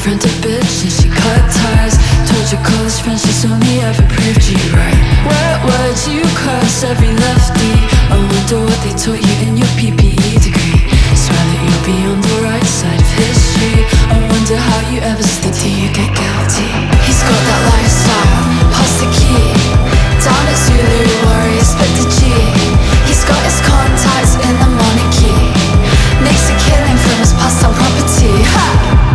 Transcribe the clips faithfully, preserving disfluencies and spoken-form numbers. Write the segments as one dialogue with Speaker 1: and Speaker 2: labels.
Speaker 1: friend a bitch and she cut ties. Told your college friends she's only ever proved you right. What would you curse every lefty? I wonder what they taught you in your P P E degree. Swear that you'll be on the right side of history. I wonder how you ever sleep till you get guilty. He's got that lifestyle, pass the key. Down at Zulu Warriors, spit the G. He's got his contacts in the monarchy. Makes a killing from his past on property. Ha!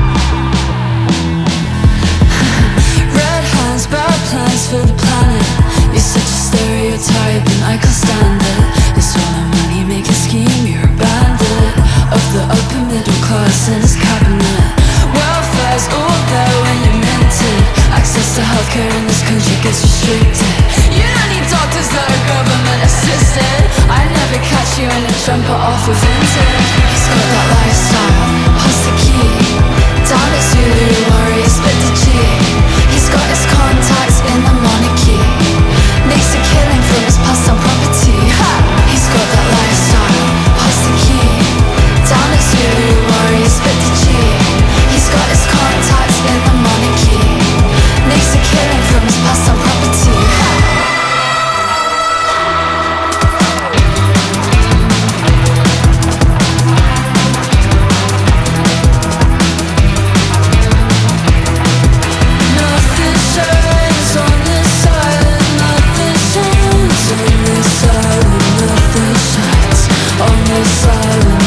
Speaker 1: Red hands, bad plans for the planet. You're such a stereotype and I can't stand it. It's all a money making scheme, you're a bandit of the upper middle class in his cabinet. Welfare's all there when you're minted. Access to healthcare in this country gets restricted. You don't need doctors that are government assisted. I never catch you in a jumper off of Vinted. He's got that lifestyle, pass the key. Down at Zulu Warriors, spit the G. He's got his contacts in the monarchy. Makes a killing from his past on property. Ha! He's got that lifestyle, pass the key. Down at Zulu Warriors, spit the G. He's got his contacts in the monarchy. Makes a killing from his past on property. Ha! Nothing shines on this island. Nothing shines on this island. Nothing shines on this island.